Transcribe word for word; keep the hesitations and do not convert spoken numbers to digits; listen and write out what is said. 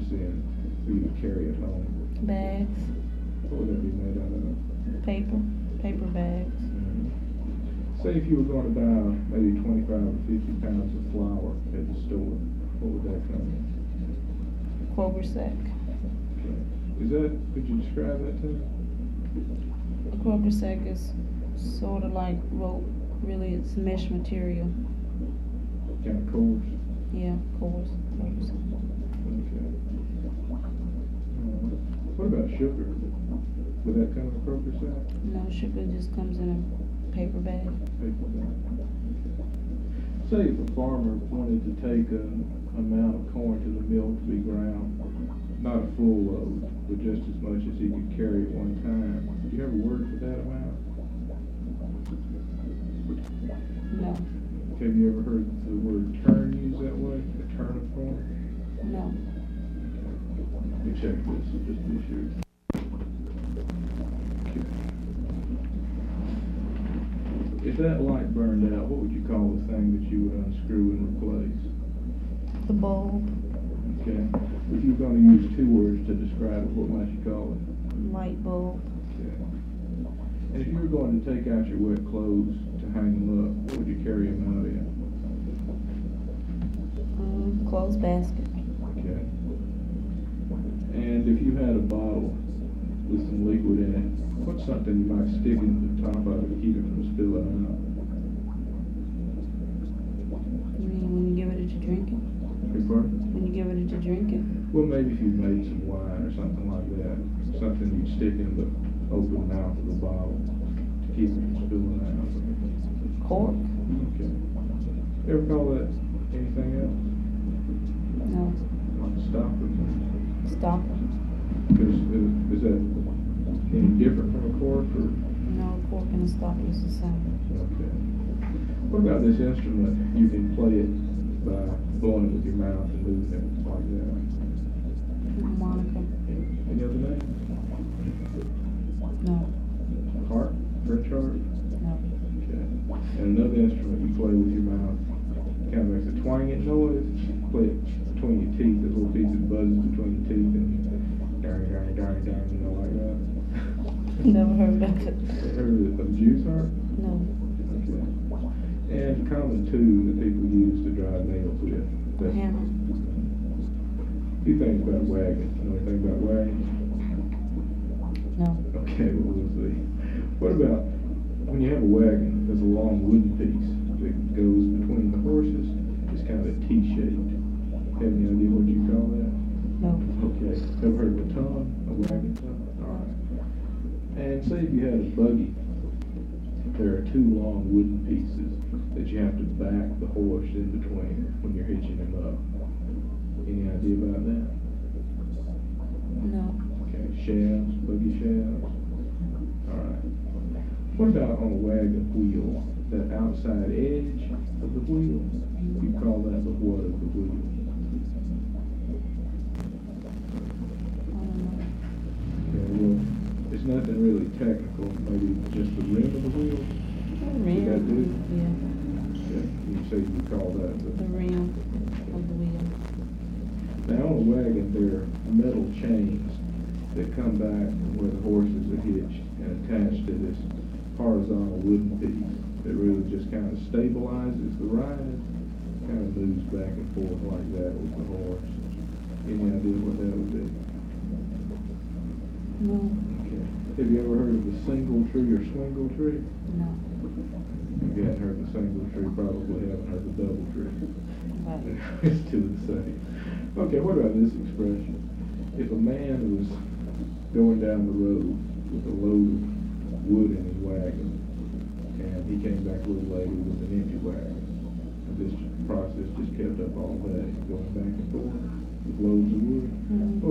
purchase in for you to carry at home? Bags. What would that be made out of? Paper. Paper bags. Mm-hmm. Say if you were going to buy maybe twenty-five or fifty pounds of flour at the store, what would that come in? Kroger sack. Okay. Is that, could you describe that to me? A Kroger sack is sort of like rope. Really, it's mesh material. Kind of coarse? Yeah, coarse. Kroger sack. Okay. Uh, what about sugar? Would that come in a Kroger sack? No, sugar just comes in a paper bag. Paper bag. Say if a farmer wanted to take an amount of corn to the mill to be ground, not a full load, but just as much as he could carry at one time. Do you have a word for that amount? No. Have you ever heard the word turn used that way? A turn of corn? No. Let me check this, just to be sure. Okay. If that light burned out, what would you call the thing that you would unscrew and replace? The bulb. Okay. If you were going to use two words to describe it, what might you call it? Light bulb. Okay. And if you were going to take out your wet clothes to hang them up, what would you carry them out in? Um, clothes basket. Okay. And if you had a bottle with some liquid in it, what's something you might stick in the top of it to keep it from spilling out? You mean when you give it to drink it? Beg pardon? When you give it to drink it? Well, maybe if you made some wine or something like that, something you'd stick in the open mouth of the bottle to keep it from spilling out. Cork? Okay. Ever call that anything else? No. Stopper? Stopper? Is, is, is that any different from a cork or? No, cork and a stopper is the same. Okay. What about this instrument? You can play it by blowing it with your mouth and moving it like that. Harmonica. Any other name? No. Harp? French harp? No. Okay. And another instrument you play with your mouth kind of makes a twanging noise. Play it between your teeth, a little piece that buzzes between your teeth and darn, darn, darn, darn, you know, like that. Never heard of it. Heard of the Jew's harp? No. Okay. And a common tool that people use to drive nails with. That's Hammer. a few things about wagons. You know anything about wagons? No. Okay, well, we'll see. What about when you have a wagon, there's a long wooden piece that goes between the horses. It's kind of a T-shaped. Have any idea what you call that? No. Okay. Ever heard of a tongue? A wagon tongue? All right. And say if you had a buggy, there are two long wooden pieces that you have to back the horse in between when you're hitching him up. Any idea about that? No. Okay, shafts, buggy shafts. Alright. What about on a wagon wheel? That outside edge of the wheel? You call that the what of the wheel? I don't know. Okay, well, it's nothing really technical. Maybe just the rim of the wheel? Rim. Would that do? Yeah. Okay, you say you call that the... The rim of the wheel. Now on a wagon, there are metal chains that come back where the horses are hitched and attached to this horizontal wooden piece that really just kind of stabilizes the ride, kind of moves back and forth like that with the horse. Any idea what that would be? No. Okay. Have you ever heard of the single tree or swingle tree? No. If you hadn't heard the single tree, probably haven't heard the double tree. Right. It's two the same. Okay, what about this expression? If a man was going down the road with a load of wood in his wagon, and he came back a little later with an empty wagon, and this process just kept up all day, going back and forth with loads of wood, Mm-hmm.